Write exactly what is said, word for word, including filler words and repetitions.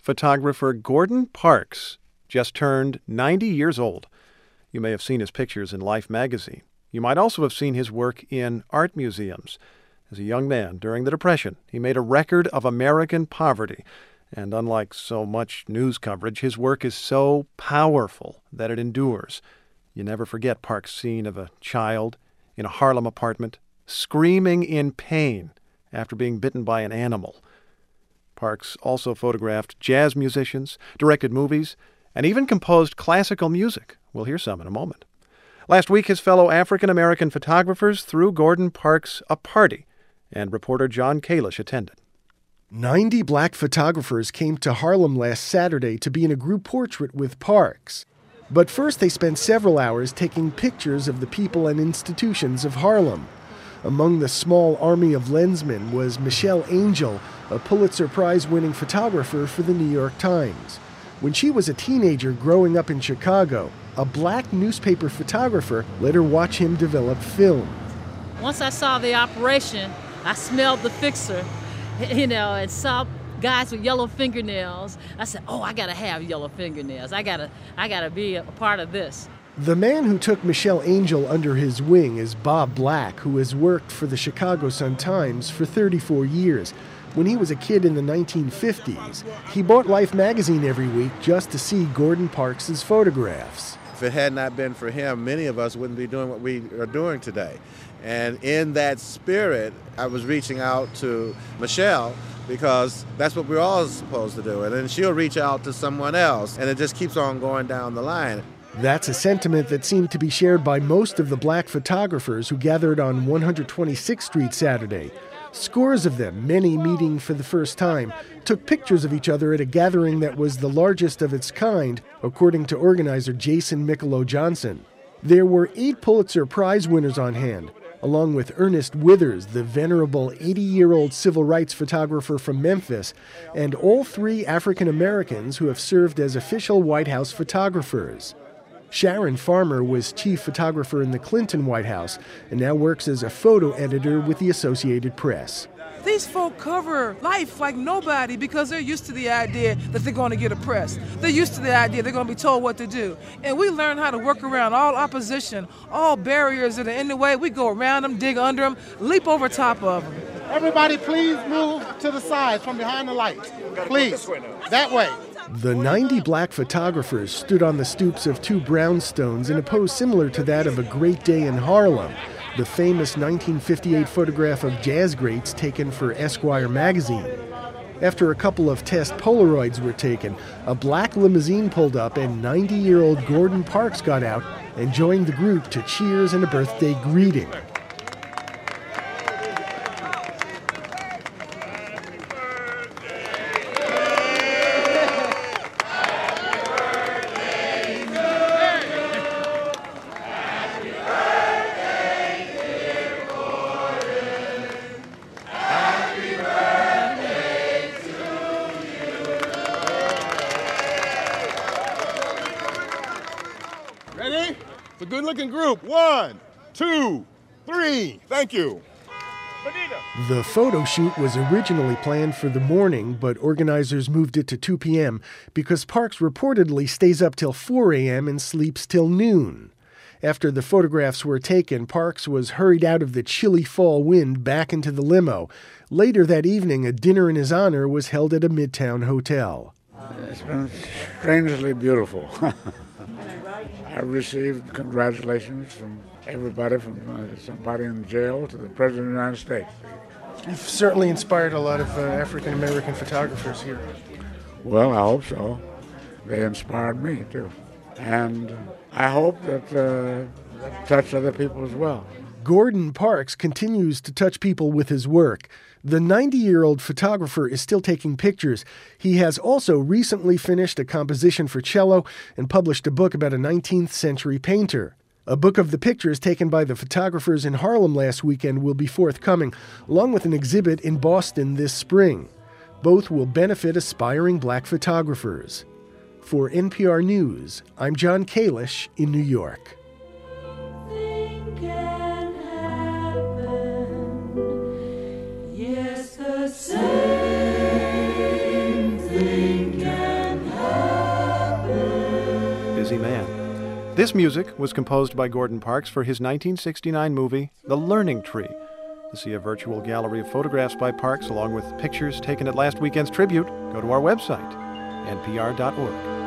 Photographer Gordon Parks just turned ninety years old. You may have seen his pictures in Life magazine. You might also have seen his work in art museums. As a young man during the Depression, he made a record of American poverty. And unlike so much news coverage, his work is so powerful that it endures. You never forget Parks' scene of a child in a Harlem apartment screaming in pain after being bitten by an animal. Parks also photographed jazz musicians, directed movies, and even composed classical music. We'll hear some in a moment. Last week, his fellow African-American photographers threw Gordon Parks a party, and reporter John Kalish attended. Ninety black photographers came to Harlem last Saturday to be in a group portrait with Parks. But first they spent several hours taking pictures of the people and institutions of Harlem. Among the small army of lensmen was Michelle Angel, a Pulitzer Prize-winning photographer for the New York Times. When she was a teenager growing up in Chicago, a black newspaper photographer let her watch him develop film. Once I saw the operation, I smelled the fixer, you know, and saw guys with yellow fingernails. I said, oh, I gotta have yellow fingernails. I gotta, I gotta be a part of this. The man who took Michelle Angel under his wing is Bob Black, who has worked for the Chicago Sun-Times for thirty-four years. When he was a kid in the nineteen fifties, he bought Life magazine every week just to see Gordon Parks' photographs. If it had not been for him, many of us wouldn't be doing what we are doing today. And in that spirit, I was reaching out to Michelle because that's what we're all supposed to do. And then she'll reach out to someone else, and it just keeps on going down the line. That's a sentiment that seemed to be shared by most of the black photographers who gathered on one hundred twenty-sixth Street Saturday. Scores of them, many meeting for the first time, took pictures of each other at a gathering that was the largest of its kind, according to organizer Jason Michelow Johnson. There were eight Pulitzer Prize winners on hand, along with Ernest Withers, the venerable eighty-year-old civil rights photographer from Memphis, and all three African Americans who have served as official White House photographers. Sharon Farmer was chief photographer in the Clinton White House and now works as a photo editor with the Associated Press. These folk cover life like nobody because they're used to the idea that they're going to get a press. They're used to the idea they're going to be told what to do. And we learn how to work around all opposition, all barriers that are in the way. We go around them, dig under them, leap over top of them. Everybody please move to the sides from behind the lights. Please, that way. The ninety black photographers stood on the stoops of two brownstones in a pose similar to that of A Great Day in Harlem, the famous nineteen fifty-eight photograph of jazz greats taken for Esquire magazine. After a couple of test Polaroids were taken, a black limousine pulled up and ninety-year-old Gordon Parks got out and joined the group to cheers and a birthday greeting. Ready? It's a good-looking group. One, two, three. Thank you. The photo shoot was originally planned for the morning, but organizers moved it to two p.m. because Parks reportedly stays up till four a.m. and sleeps till noon. After the photographs were taken, Parks was hurried out of the chilly fall wind back into the limo. Later that evening, a dinner in his honor was held at a Midtown hotel. It's been strangely beautiful. I've received congratulations from everybody, from uh, somebody in jail to the President of the United States. You've certainly inspired a lot of uh, African-American photographers here. Well, I hope so. They inspired me, too. And I hope that uh, touch other people as well. Gordon Parks continues to touch people with his work. The ninety-year-old photographer is still taking pictures. He has also recently finished a composition for cello and published a book about a nineteenth century painter. A book of the pictures taken by the photographers in Harlem last weekend will be forthcoming, along with an exhibit in Boston this spring. Both will benefit aspiring black photographers. For N P R News, I'm John Kalish in New York. Yes, the same thing can busy man. This music was composed by Gordon Parks for his nineteen sixty-nine movie, The Learning Tree. To see a virtual gallery of photographs by Parks, along with pictures taken at last weekend's tribute, go to our website, N P R dot org.